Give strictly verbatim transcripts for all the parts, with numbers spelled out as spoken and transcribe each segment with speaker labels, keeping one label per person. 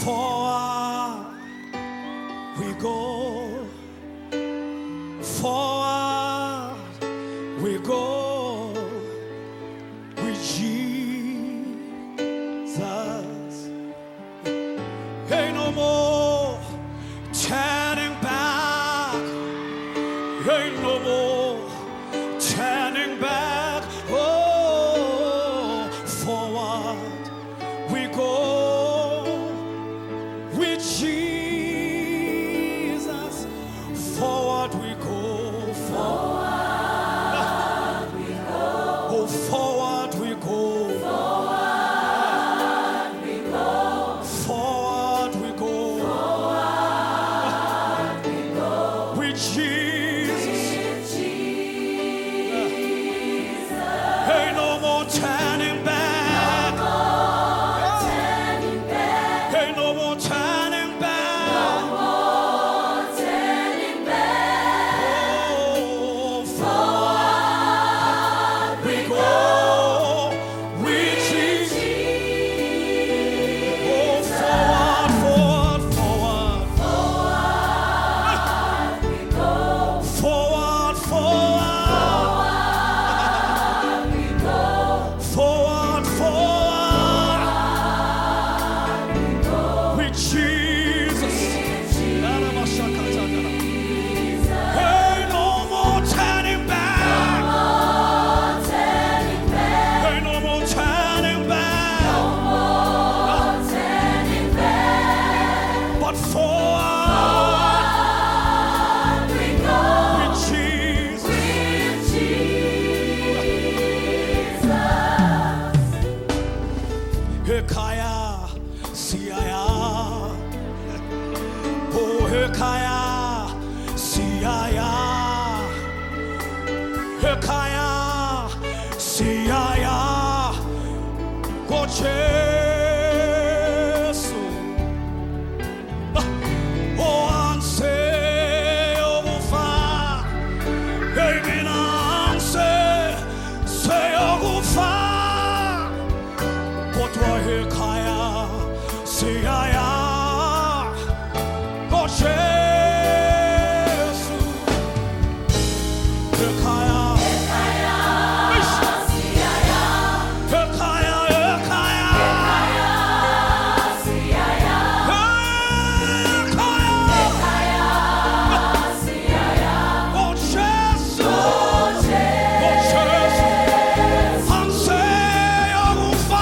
Speaker 1: Forward we go, forward we go with Jesus. Ain't no more turning back, ain't no more turning back. Oh, forward we go with Jesus. Forward we go, forward we go. Oh, forward we go, forward we go, forward we go, forward we go with Jesus. With Jesus. Ain't no more turning back. Hekaya, siaya, oh hekaya, siaya, hekaya, siaya, go Jesu, oh anse ogufa, baby anse se ogufa. Hekaya, siaya, oh Jesu. Hekaya, hekaya, siaya, hekaya, hekaya, siaya, hekaya, siaya, oh Jesu, oh Jesu, anse ogufa.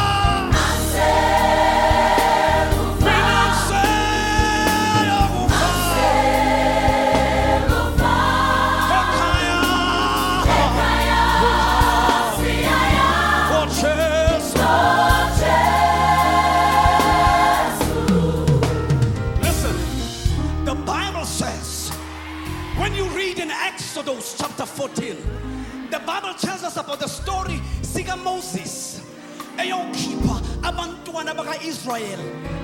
Speaker 1: When you read in Exodus chapter fourteen, the Bible tells us about the story Siga Moses, a young keeper, Abantuana Baka Israel.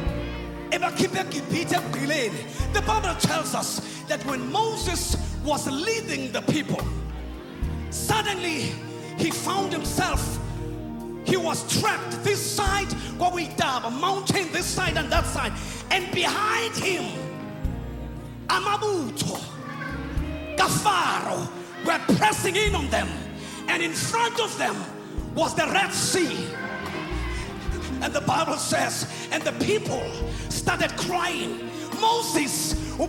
Speaker 1: The Bible tells us that when Moses was leading the people, suddenly he found himself, he was trapped this side, a mountain this side and that side, and behind him, Amabuto, Gafaro were pressing in on them, and in front of them was the Red Sea. And the Bible says, and the people started crying, Moses, you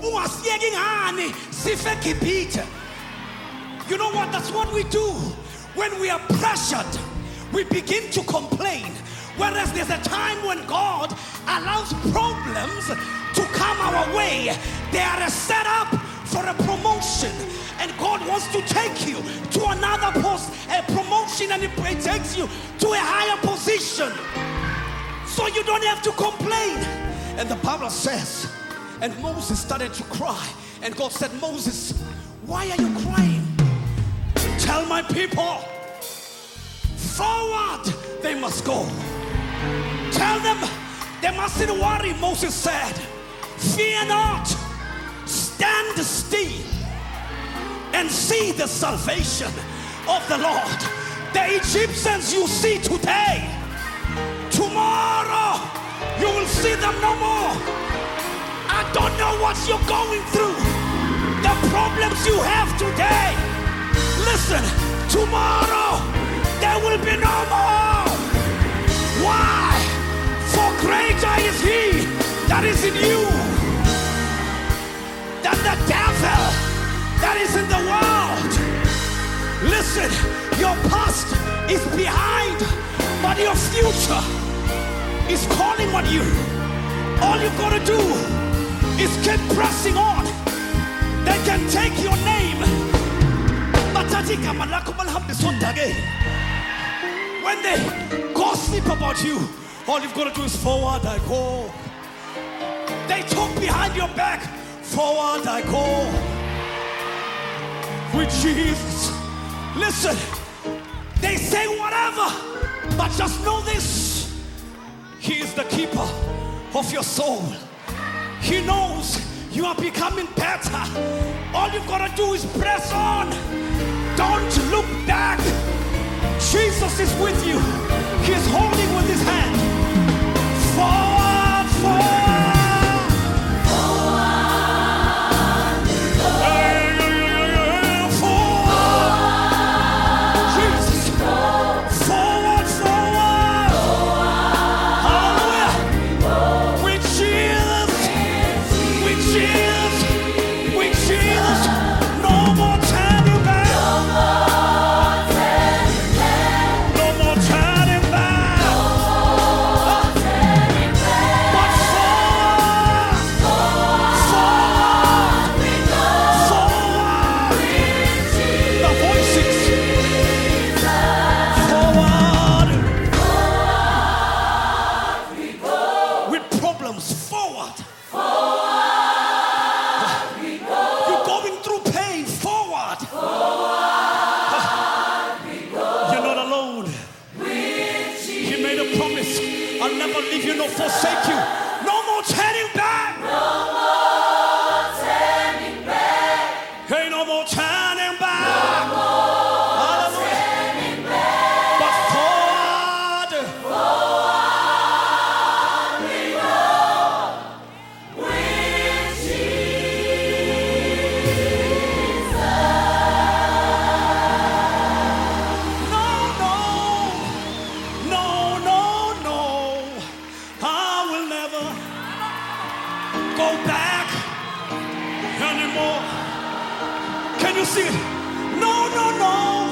Speaker 1: know what? That's what we do when we are pressured. We begin to complain. Whereas there's a time when God allows problems to come our way. They are a setup for a promotion, and God wants to take you to another post, a promotion, and it takes you to a higher position, so you don't have to complain. And the Bible says, and Moses started to cry, and God said, Moses, why are you crying? Tell my people, forward they must go. Tell them they mustn't worry. Moses said, fear not, stand still and see the salvation of the Lord. The Egyptians you see today, tomorrow you will see them no more. I don't know what you're going through, the problems you have today. Listen, tomorrow there will be no more. Why? For greater is he that is in you than the devil that is in the world. Listen, your past is behind, but your future is calling on you. All you've got to do is keep pressing on. They can take your name, but when they gossip about you, all you've got to do is forward I go. They talk behind your back, forward I go. With Jesus. Listen, they say whatever, but just know this: he is the keeper of your soul. He knows you are becoming better. All you've got to do is press on. Don't look back. Jesus is with you. He's holding with his hand. Forward, forward, forward, forward. Jesus, forward, forward, hallelujah. With Jesus, with Jesus, with Jesus, no more turning back. No more turning back. But forward, forward, forward. The voices. Forward. With problems, forward. You're going through pain, forward. You're not alone. He made a promise. I'll never leave you nor forsake you. No more turning back. Hey, no more turning back. Hallelujah. But forward. No, no, no, no, no. I will never go back anymore. Can you see it? No, no, no.